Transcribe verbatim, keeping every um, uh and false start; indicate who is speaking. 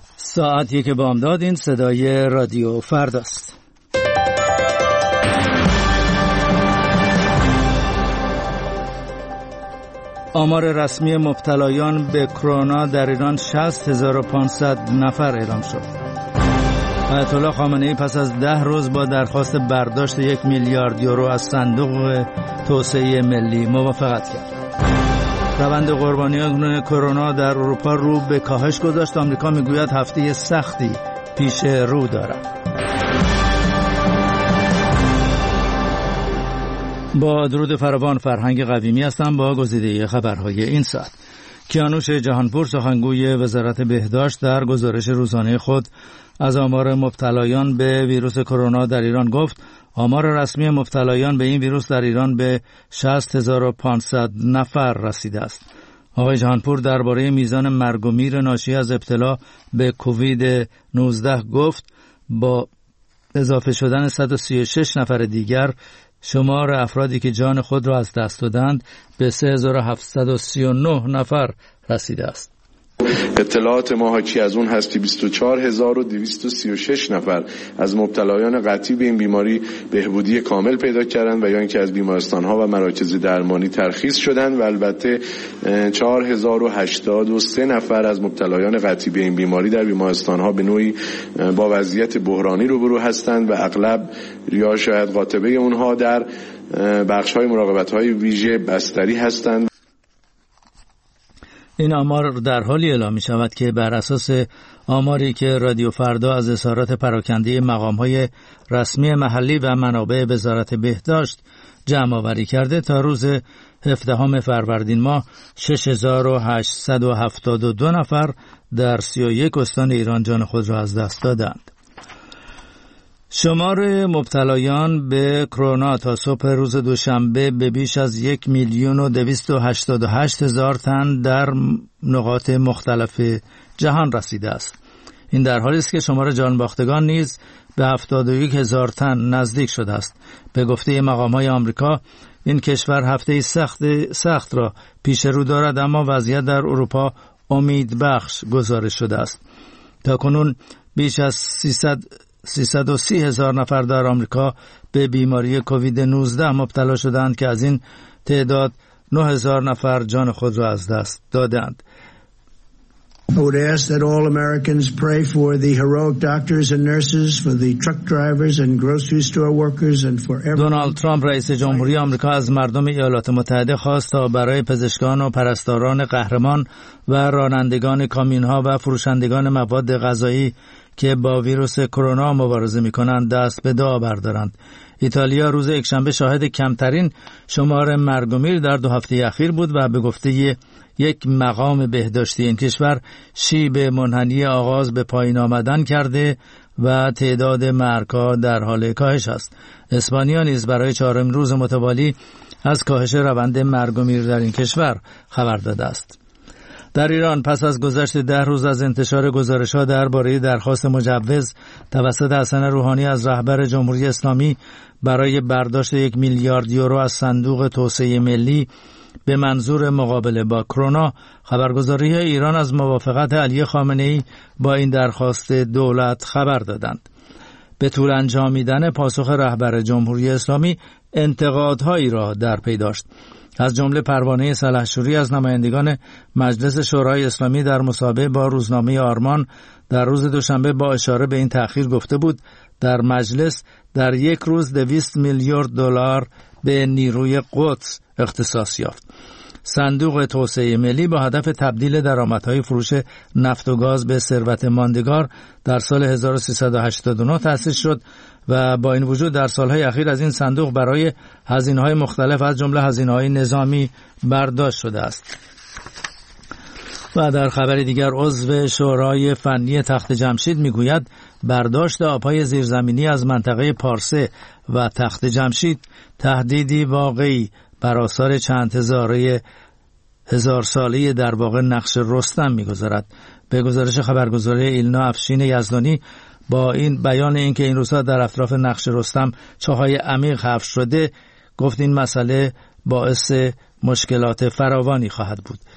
Speaker 1: ساعت یک بامداد. این صدای رادیو فرداست. آمار رسمی مبتلایان به کرونا در ایران شصت هزار و پانصد نفر اعلام شد. آیت الله خامنه‌ای پس از ده روز با درخواست برداشت یک میلیارد یورو از صندوق توسعه ملی موافقت کرد. روند قربانیان کرونا در اروپا رو به کاهش گذاشت. آمریکا میگوید هفته سختی پیش رو دارد. با درود فراوان، فرهنگ قویمی هستم با گزیده خبرهای این ساعت. کیانوش جهانپور سخنگوی وزارت بهداشت در گزارش روزانه خود از آمار مبتلایان به ویروس کرونا در ایران گفت آمار رسمی مبتلایان به این ویروس در ایران به شصت هزار و پانصد نفر رسیده است. آقای جهانپور درباره میزان مرگ و میر ناشی از ابتلا به کووید نوزده گفت با اضافه شدن صد و سی و شش نفر دیگر شمار افرادی که جان خود را از دست دادند به سه هزار و هفتصد و سی و نه نفر رسیده است.
Speaker 2: اطلاعات ما حاکی از اون هست که بیست و چهار هزار و دویست و سی و شش نفر از مبتلایان قطعی به این بیماری بهبودی کامل پیدا کردند و یا اینکه از بیمارستان‌ها و مراکز درمانی ترخیص شدند و البته چهار هزار و هشتاد و سه نفر از مبتلایان قطعی به این بیماری در بیمارستان‌ها به نوعی با وضعیت بحرانی روبرو هستند و اغلب یا شاید قاطبه اونها در بخش‌های مراقبت‌های ویژه بستری هستند.
Speaker 1: این آمار در حالی اعلام می شود که بر اساس آماری که رادیو فردا از اظهارات پراکنده مقام‌های رسمی محلی و منابع وزارت بهداشت جمع آوری کرده، تا روز هفدهم فروردین ماه شش هزار و هشتصد و هفتاد و دو نفر در سی و یک استان ایران جان خود را از دست دادند. شمار مبتلایان به کرونا تا صبح روز دوشنبه به بیش از یک میلیون و دویست و هشتاد و هشت هزار تن در نقاط مختلف جهان رسیده است. این در حالی است که شمار جانباختگان نیز به هفتاد و یک هزار تن نزدیک شده است. به گفته مقام‌های آمریکا این کشور هفته سخت سخت را پیش رو دارد، اما وضعیت در اروپا امید بخش گزارش شده است. تا کنون بیش از سیصد سیصد و سی هزار نفر در آمریکا به بیماری کووید نوزده مبتلا شدند که از این تعداد نه هزار نفر جان خود را از دست دادند.
Speaker 3: I would ask that all Americans pray for the heroic doctors and nurses, for the truck drivers and grocery store workers and for everyone.
Speaker 1: دونالد ترامپ رئیس جمهوری آمریکا از مردم ایالات متحده خواست تا برای پزشکان و پرستاران قهرمان و رانندگان کامیون‌ها و فروشندگان مواد غذایی که با ویروس کرونا مبارزه می‌کنند دست به دعا بردارند. ایتالیا روز یکشنبه شاهد کمترین شمار مرگ و میر در دو هفته اخیر بود و به گفته یک مقام بهداشتی این کشور شیب منحنی آغاز به پایین آمدن کرده و تعداد مرگ‌ها در حال کاهش است. اسپانیا نیز برای چهارمین روز متوالی از کاهش روند مرگ و میر در این کشور خبر داده است. در ایران پس از گذشت ده روز از انتشار گزارش‌ها درباره درخواست مجوز توسط حسن روحانی از رهبر جمهوری اسلامی برای برداشت یک میلیارد یورو از صندوق توسعه ملی به منظور مقابله با کرونا، خبرگزاری ایران از موافقت علی خامنه‌ای با این درخواست دولت خبر دادند. به طول انجامیدن پاسخ رهبر جمهوری اسلامی انتقادهایی را در پی داشت. از جمله پروانه سلحشوری از نمایندگان مجلس شورای اسلامی در مصاحبه با روزنامه آرمان در روز دوشنبه با اشاره به این تأخیر گفته بود در مجلس در یک روز دویست میلیارد دلار به نیروی قدس اختصاص یافت. صندوق توسعه ملی با هدف تبدیل درآمدهای فروش نفت و گاز به ثروت ماندگار در سال هزار و سیصد و هشتاد و نه تأسیس شد و با این وجود در سالهای اخیر از این صندوق برای هزینه‌های مختلف از جمله هزینه‌های نظامی برداشت شده است. و در خبر دیگر عضو شورای فنی تخت جمشید میگوید برداشت آبهای زیرزمینی از منطقه پارسه و تخت جمشید تهدیدی واقعی بر آثار چند هزاره هزار ساله در واقع نقش رستم میگذارد. به گزارش خبرگزاری ایلنا افشین یزدانی با این بیان اینکه این روزها در اطراف نقش رستم چاهای عمیق حفر شده، گفت این مسئله باعث مشکلات فراوانی خواهد بود.